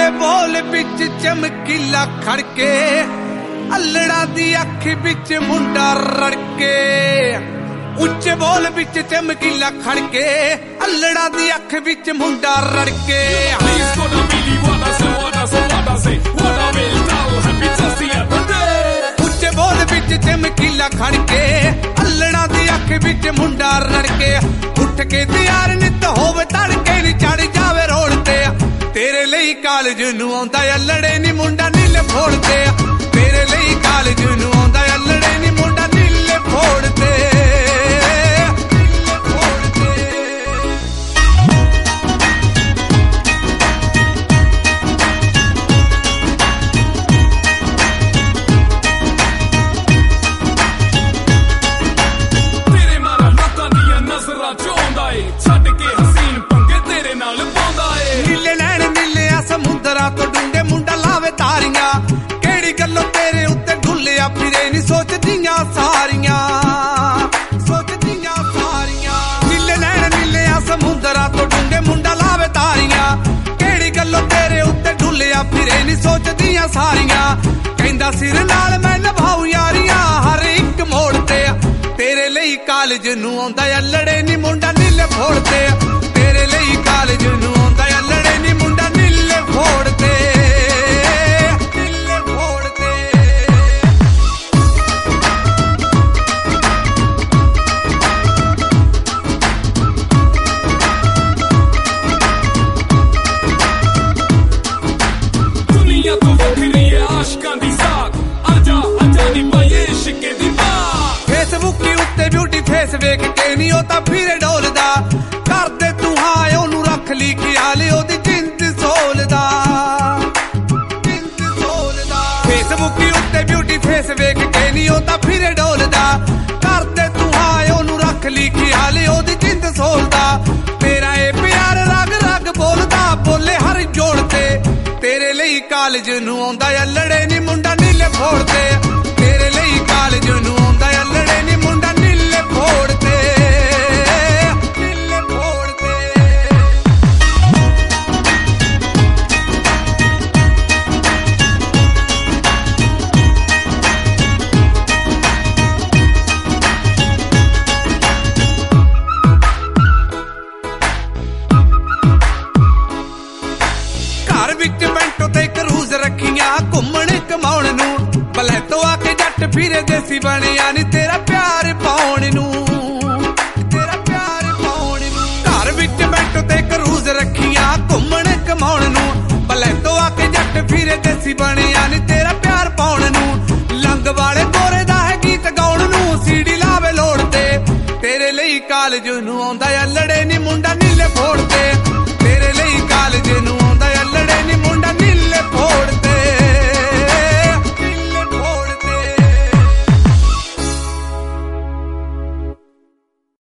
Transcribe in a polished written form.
ਬੋਲ ਵਿੱਚ ਚਮਕੀਲਾ ਖੜਕੇ ਅਲੜਾ ਦੀ ਅੱਖ ਵਿੱਚ ਮੁੰਡਾ ਰੜਕੇ ਉੱਚੇ ਬੋਲ ਵਿੱਚ ਚਮਕੀਲਾ ਖੜਕੇ ਅਲੜਾ ਦੀ ਅੱਖ ਵਿੱਚ ਮੁੰਡਾ ਰੜਕੇ ਉੱਚੇ ਬੋਲ ਵਿੱਚ ਚਮਕੀਲਾ ਖੜਕੇ ਅਲੜਾ ਦੀ ਅੱਖ ਵਿੱਚ ਮੁੰਡਾ ਰੜਕੇ ਉੱਠ ਕੇ ਤਿਆਰ ਨਿਤ ਹੋਵੇ ਤੜਕੇ ਨੀ ਚੜ ਜਾਵੇ ਰੋਡ ਤੇ ਤੇਰੇ ਲਈ ਕਾਲਜ ਨੂੰ ਆਉਂਦਾ ਅਲੜੇ ਨੀ ਮੁੰਡਾ ਨੀਲੇ ਫੋੜਦੇ ਤੇਰੇ ਲਈ ਕਾਲਜ ਨੂੰ ਆਉਂਦਾ ਅਲੜੇ ਨੀ ਮੁੰਡਾ ਨੀਲੇ ਫੋੜਦੇ ਤੋਂ ਡੂੰਘੇ ਮੁੰਡਾ ਲਾਵੇ ਤਾਰੀਆਂ ਕਿਹੜੀ ਗੱਲੋਂ ਤੇਰੇ ਉੱਤੇ ਢੁੱਲਿਆ ਫਿਰੇ ਨੀ ਸੋਚਦੀਆਂ ਸਾਰੀਆਂ ਨੀਲੇ ਨੈਣ ਨੀਲੇ ਆ ਸਮੁੰਦਰਾਂ ਤੋਂ ਡੂੰਘੇ ਮੁੰਡਾ ਲਾਵੇ ਤਾਰੀਆਂ ਕਿਹੜੀ ਗੱਲੋਂ ਤੇਰੇ ਉੱਤੇ ਢੁੱਲਿਆ ਫਿਰੇ ਨੀ ਸੋਚਦੀਆਂ ਸਾਰੀਆਂ ਕਹਿੰਦਾ ਸਿਰ ਨਾਲ ਮੈਂ ਨਿਭਾਉ ਯਾਰੀਆਂ ਹਰ ਇੱਕ ਮੋੜ ਤੇ ਤੇਰੇ ਲਈ ਕਾਲਜ ਨੂੰ ਆਉਂਦਾ ਅਲੜੇ ਨੀ ਮੁੰਡਾ ਨੀਲੇ ਫੋੜਦੇ ਤੇਰੇ ਲਈ ਕਾਲਜ ਨੂੰ ਆਉਂਦਾ ਅਲੜੇ ਨੀ ਮੁੰਡਾ ਨੀਲੇ ਫੋੜਦੇ ਫੇਸ ਵੇਖ ਕੇ ਨੀ ਉਹ ਤਾਂ ਫਿਰੇ ਡੋਲਦਾ ਕਰਦੇ ਤੂੰ ਹਾਂ ਉਹਨੂੰ ਰੱਖ ਲਈ ਖਿਆਲ ਉਹਦੀ ਜਿੰਦ ਸੋਲਦਾ ਫੇਸਬੁੱਕ ਉੱਤੇ ਬਿਊਟੀ ਫੇਸ ਵੇਖ ਕੇ ਨੀ ਉਹ ਤਾਂ ਫਿਰੇ ਡੋਲਦਾ ਕਰਦੇ ਤੂੰ ਹਾਂ ਉਹਨੂੰ ਰੱਖ ਲਈ ਖਿਆਲ ਉਹਦੀ ਜਿੰਦ ਸੋਲਦਾ ਤੇਰਾ ਇਹ ਪਿਆਰ ਰਗ ਰਗ ਬੋਲਦਾ ਬੋਲੇ ਹਰ ਜੋੜ ਤੇ ਤੇਰੇ ਲਈ ਕਾਲਜ ਨੂੰ ਆਉਂਦਾ ਅਲੜੇ ਨੀ ਮੁੰਡਾ ਨੀਲੇ ਫੋੜਦੇ ਤੇਰੇ ਲਈ ਕਾਲਜ ਨੂੰ ਆਉਂਦਾ ਅਲੜੇ ਨੀ ਮੁੰਡਾ ਨੀਲੇ ਫੋੜਦੇ ਘਰ ਵਿੱਚ ਬੈਂਟੋ ਤੇ ਕਰੂਜ਼ ਰੱਖੀਆਂ ਘੁੰਮਣ ਕਮਾਉਣ ਨੂੰ ਬਲੈਤੋਂ ਆ ਕੇ ਜੱਟ ਫਿਰੇ ਦੇਸੀ ਬਣਿਆ ਨੀ ਤੇਰਾ ਪਿਆਰ ਪਾਉਣ ਨੂੰ ਘਰ ਵਿੱਚ ਬੈਂਟੋ ਤੇ ਕਰੂਜ਼ ਰੱਖੀਆਂ ਘੁੰਮਣ ਕਮਾਉਣ ਨੂੰ ਬਲੈਤੋਂ ਆ ਕੇ ਜੱਟ ਫਿਰੇ ਦੇਸੀ ਬਣਿਆ ਨੀ ਤੇਰਾ ਪਿਆਰ ਪਾਉਣ ਨੂੰ ਲੰਗ ਵਾਲੇ ਗੋਰੇ ਦਾ ਹੈ ਗੀਤ ਗਾਉਣ ਨੂੰ ਸੀੜੀ ਲਾਵੇ ਲੋੜ ਤੇ ਤੇਰੇ ਲਈ ਕਾਲਜ ਨੂੰ ਆਉਂਦਾ ਅਲੜੇ ਨੀ ਮੁੰਡਾ ਨੀ